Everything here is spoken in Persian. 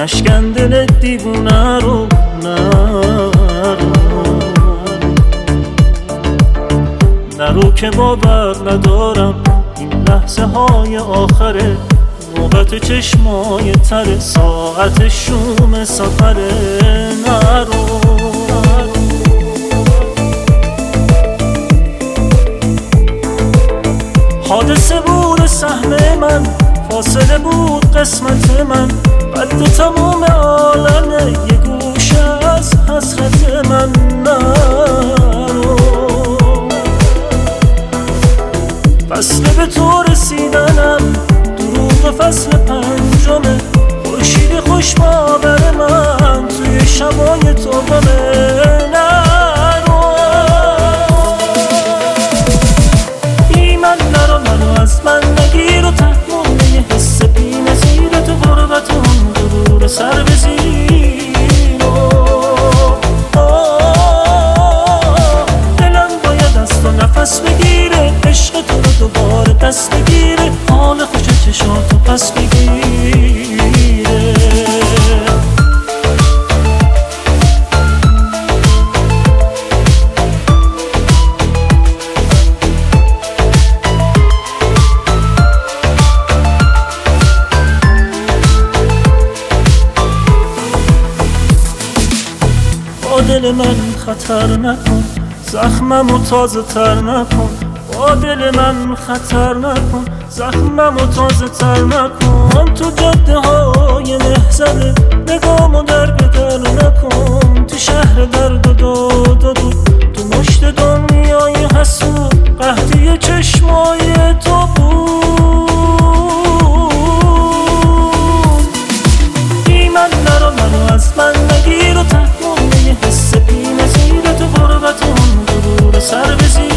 نشکن دل دیوونه رو، نرو که باور ندارم این لحظه های آخره، نوبت چشمای تر ساعت شوم سفره. نرو حادثه بود سهم من، فاصله بود قسمت من، بد تموم عالمه یه گوشه از حسرت من. نرو فصل به تو رسیدنم، دروغ فصل پنجمه، خورشید خوش باور من توی شبای تو غمه. نرو بی من نرو، نرو از من نگیر و تحمل یه حس بی نظیر تو غربت اون غرور سر بزیر. دلم باید از تو نفس بگیره، عشق تو رو دوباره دست بگیره، حال خوش چشاتو پس بگیره. با دل من خطر نکن، زخممو تازه تر نکن. با دل من خطر نکن، زخممو تازه تر نکن. تو جاده های مهزله نگامو در به در نکن. تو شهر درد و داد و دود، تو مشت دنیای حسود، قحطی چشمای تو بود. بی من نرو، نرو از من نگیر و تحمل یه حس بی نظیر تو غربت اون غرور سر بزیر.